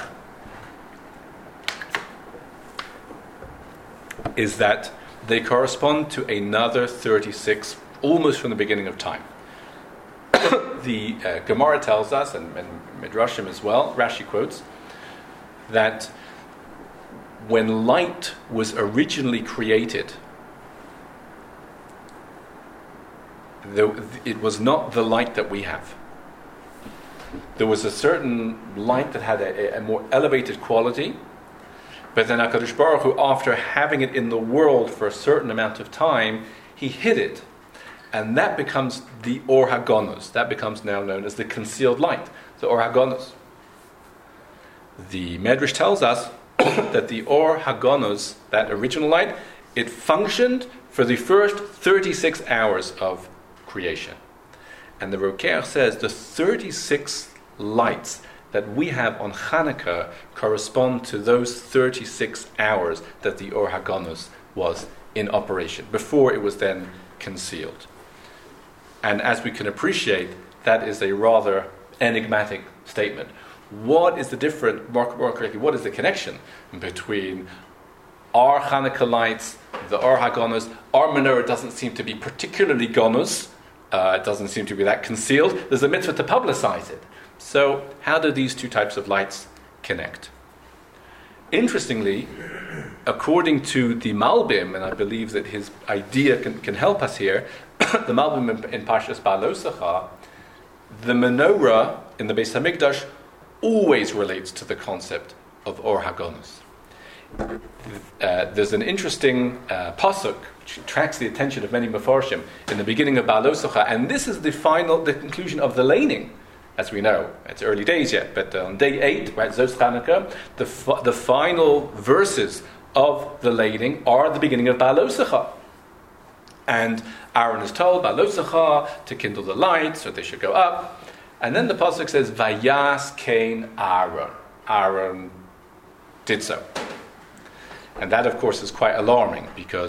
is that they correspond to another thirty-six, almost from the beginning of time. The uh, Gemara tells us, and, and Midrashim as well, Rashi quotes, that when light was originally created, the, it was not the light that we have. There was a certain light that had a, a more elevated quality, but then HaKadosh Baruch Hu, after having it in the world for a certain amount of time, he hid it. And that becomes the Or HaGonos. That becomes now known as the concealed light, the Or HaGonos. The Medrash tells us that the Or HaGonos, that original light, it functioned for the first thirty-six hours of creation. And the Rokeach says the thirty-six lights that we have on Hanukkah correspond to those thirty-six hours that the Or HaGonos was in operation, before it was then concealed. And as we can appreciate, that is a rather enigmatic statement. What is the difference, more, more correctly, what is the connection between our Hanukkah lights, the Or HaGonos? Our menorah doesn't seem to be particularly gonos, uh, it doesn't seem to be that concealed. There's a mitzvah to publicize it. So how do these two types of lights connect? Interestingly, according to the Malbim, and I believe that his idea can, can help us here, the Malbim in, in Parshas Ba'alosecha, the menorah in the Beis HaMikdash always relates to the concept of Or HaGonos. Uh, there's an interesting uh, pasuk which attracts the attention of many Mefarshim in the beginning of Ba'alosecha, and this is the final, the conclusion of the laning. As we know, it's early days yet, but on day eight, right, Zos Chanukah, the fi- the final verses of the laning are the beginning of Ba'alosecha. And Aaron is told, Ba'alosecha, to kindle the lights, so they should go up. And then the pasuk says, Vayas Kain Aaron. Aaron did so. And that, of course, is quite alarming, because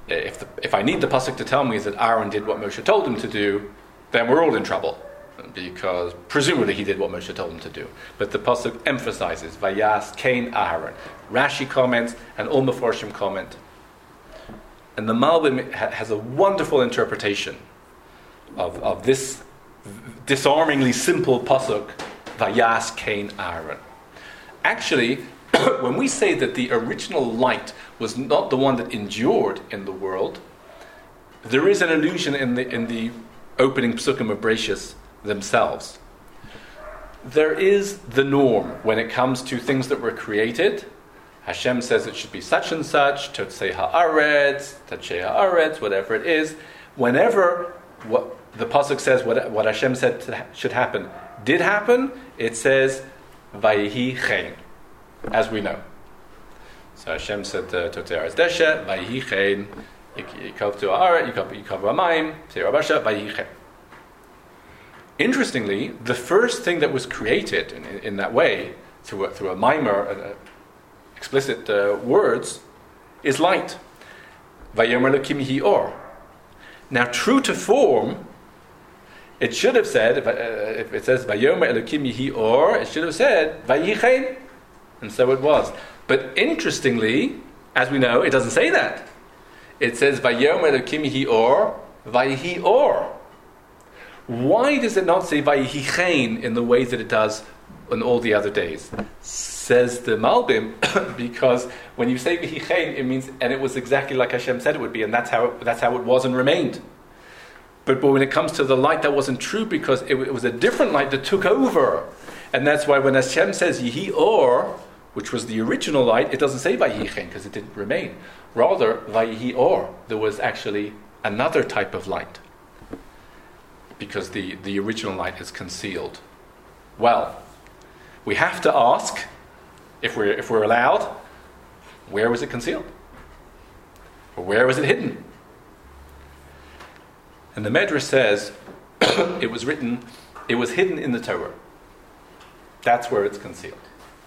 if the, if I need the pasuk to tell me that Aaron did what Moshe told him to do, then we're all in trouble, because presumably he did what Moshe told him to do. But the pasuk emphasizes Vayas Kain Aaron. Rashi comments and all Mefarshim comment, and the Malbim ha- has a wonderful interpretation of of this disarmingly simple pasuk Vayas Kain Aaron. Actually, when we say that the original light was not the one that endured in the world, there is an allusion in the in the opening psukim of Bereshis themselves. There is the norm when it comes to things that were created. Hashem says it should be such and such, Totsei haaretz, Tachei haaretz, whatever it is. Whenever what the pasuk says what what Hashem said to, should happen did happen, it says Vayihi chen, as we know. So Hashem said to Totsei haaretz deshe, Vayihi chen, Yikav to haaretz, Yikav ha'mayim, Tzeir habasha, Vayihi chen. Interestingly, the first thing that was created in, in, in that way, through a, through a mimer, uh, explicit uh, words, is light. Vayomer Elokim hi or. Now, true to form, it should have said, if, uh, if it says Vayomer Elokim hi or, it should have said Vayihi chen, and so it was. But interestingly, as we know, it doesn't say that. It says Vayomer Elokim hi or, Vayihi or. Why does it not say Vayihi chen in the way that it does on all the other days? Says the Malbim, because when you say Vayihi chen, it means, and it was exactly like Hashem said it would be, and that's how it, that's how it was and remained. But, but when it comes to the light, that wasn't true, because it, it was a different light that took over. And that's why when Hashem says Yihi or, which was the original light, it doesn't say Vayihi chen, because it didn't remain. Rather, Vayihi or, there was actually another type of light, because the, the original light is concealed. Well, we have to ask, if we're, if we're allowed, where was it concealed? Or where was it hidden? And the Medrash says, it was written, it was hidden in the Torah. That's where it's concealed.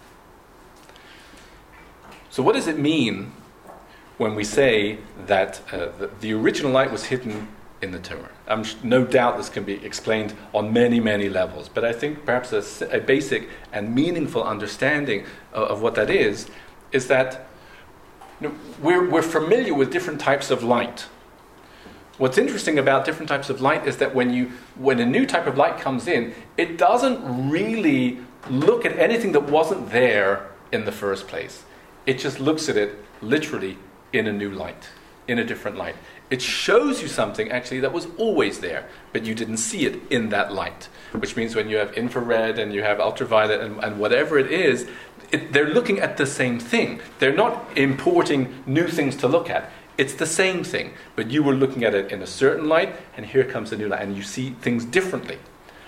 So what does it mean when we say that uh, the, the original light was hidden in the Torah? Um, no doubt this can be explained on many, many levels, but I think perhaps a, a basic and meaningful understanding of, of what that is, is that you know, we're, we're familiar with different types of light. What's interesting about different types of light is that when you when a new type of light comes in, it doesn't really look at anything that wasn't there in the first place. It just looks at it literally in a new light, in a different light. It shows you something actually that was always there, but you didn't see it in that light. Which means when you have infrared and you have ultraviolet and, and whatever it is, it, they're looking at the same thing. They're not importing new things to look at. It's the same thing, but you were looking at it in a certain light, and here comes a new light, and you see things differently.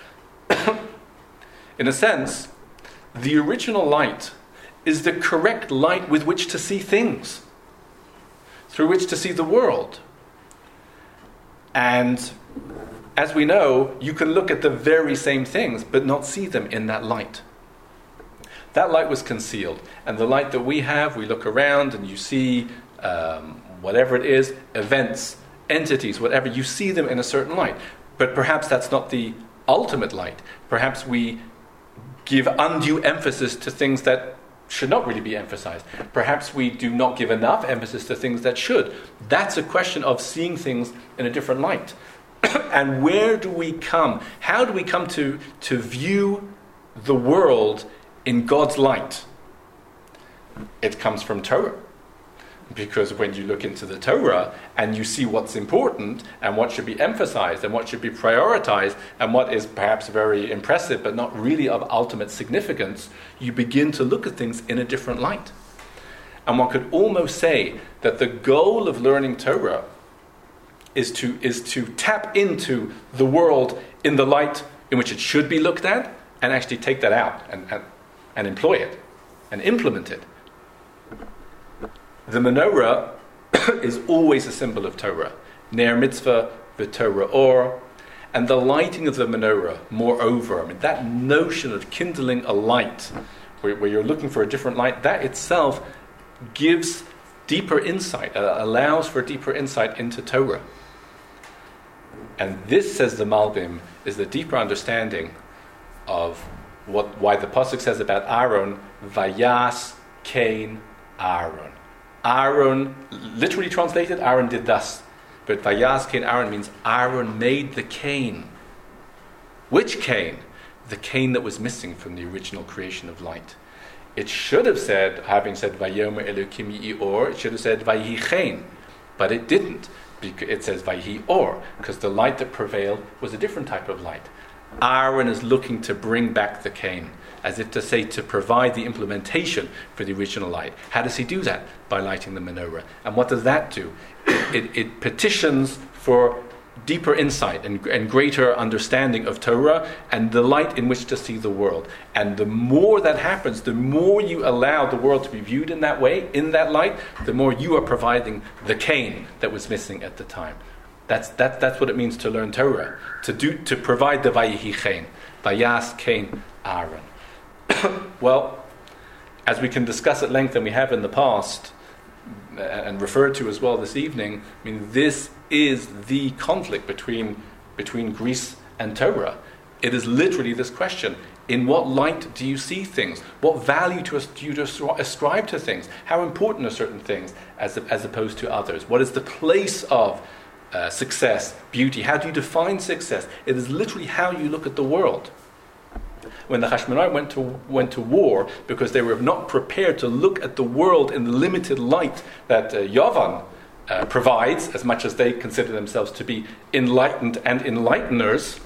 In a sense, the original light is the correct light with which to see things, through which to see the world. And as we know, you can look at the very same things, but not see them in that light. That light was concealed, and the light that we have, we look around and you see um, whatever it is, events, entities, whatever, you see them in a certain light. But perhaps that's not the ultimate light. Perhaps we give undue emphasis to things that should not really be emphasized. Perhaps we do not give enough emphasis to things that should. That's a question of seeing things in a different light. And where do we come? How do we come to, to view the world in God's light? It comes from Torah. Because when you look into the Torah and you see what's important and what should be emphasized and what should be prioritized and what is perhaps very impressive but not really of ultimate significance, you begin to look at things in a different light. And one could almost say that the goal of learning Torah is to is to tap into the world in the light in which it should be looked at and actually take that out and, and, and employ it and implement it. The menorah is always a symbol of Torah. Ner mitzvah, v'Torah or. And the lighting of the menorah, moreover, I mean, that notion of kindling a light, where, where you're looking for a different light, that itself gives deeper insight, uh, allows for deeper insight into Torah. And this, says the Malbim, is the deeper understanding of what why the pasuk says about Aaron, Vayas Kain Aaron. Aaron, literally translated, Aaron did thus. But Vayas Kain Aaron means Aaron made the Kain. Which Kain? The Kain that was missing from the original creation of light. It should have said, having said Vayomer Elokim Yi Or, it should have said Vayihi Chain, but it didn't. It says Vayihi Or, because the light that prevailed was a different type of light. Aaron is looking to bring back the Kain, as if to say, to provide the implementation for the original light. How does he do that? By lighting the menorah. And what does that do? It, it, it petitions for deeper insight and, and greater understanding of Torah and the light in which to see the world. And the more that happens, the more you allow the world to be viewed in that way, in that light, the more you are providing the Kain that was missing at the time. That's that, that's what it means to learn Torah, to do to provide the Vayihi Chain, Vayas Kain Aaron. Well, as we can discuss at length, and we have in the past, and referred to as well this evening, I mean, this is the conflict between between Greece and Torah. It is literally this question: in what light do you see things? What value to, do you ascribe to things? How important are certain things as as opposed to others? What is the place of uh, success, beauty? How do you define success? It is literally how you look at the world. When the Hashmonai went to went to war because they were not prepared to look at the world in the limited light that uh, Yavan uh, provides, as much as they consider themselves to be enlightened and enlighteners,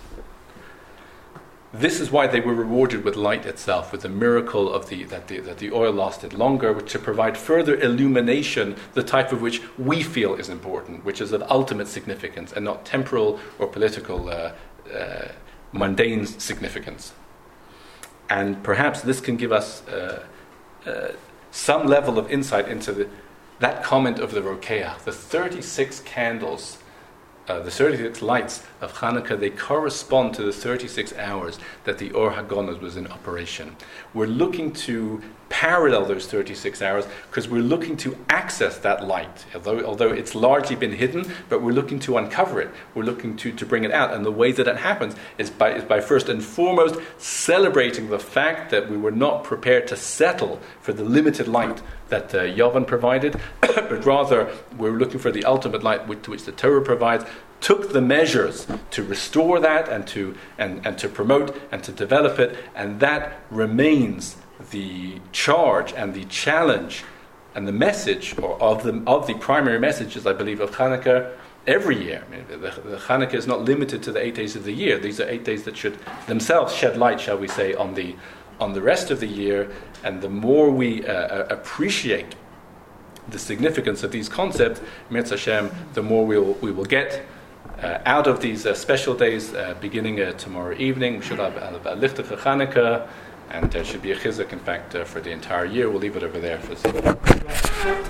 this is why they were rewarded with light itself, with the miracle of the that the that the oil lasted longer, which to provide further illumination, the type of which we feel is important, which is of ultimate significance and not temporal or political uh, uh, mundane significance. And perhaps this can give us uh, uh, some level of insight into the, that comment of the Rokeach. The thirty-six candles, uh, the thirty-six lights of Hanukkah, they correspond to the thirty-six hours that the Or HaGanuz was in operation. We're looking to parallel those thirty-six hours because we're looking to access that light, although although it's largely been hidden, but we're looking to uncover it. We're looking to, to bring it out, and the way that that happens is by is by first and foremost celebrating the fact that we were not prepared to settle for the limited light that uh, Yavan provided, but rather we're looking for the ultimate light which, to which the Torah provides. Took the measures to restore that and to and, and to promote and to develop it, and that remains the charge and the challenge and the message, or of the of the primary messages, I believe, of Hanukkah every year. I mean, the, the Hanukkah is not limited to the eight days of the year. These are eight days that should themselves shed light, shall we say, on the on the rest of the year. And the more we uh, appreciate the significance of these concepts, Mirz Hashem, the more we will we will get uh, out of these uh, special days, uh, beginning uh, tomorrow evening. We should have a Lichtach Hanukkah. And there should be a chizuk, in fact, uh, for the entire year. We'll leave it over there for